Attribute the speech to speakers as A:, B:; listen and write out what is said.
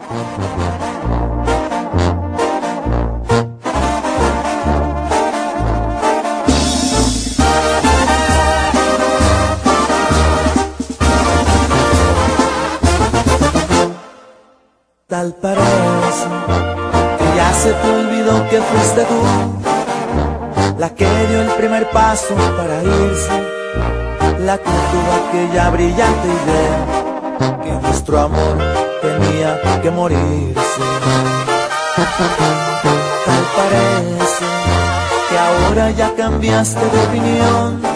A: Tal parece que ya se te olvidó que fuiste tú la que dio el primer paso para irse, la que tuvo aquella brillante idea que nuestro amor tenía que morirse. Tal parece que ahora ya cambiaste de opinión,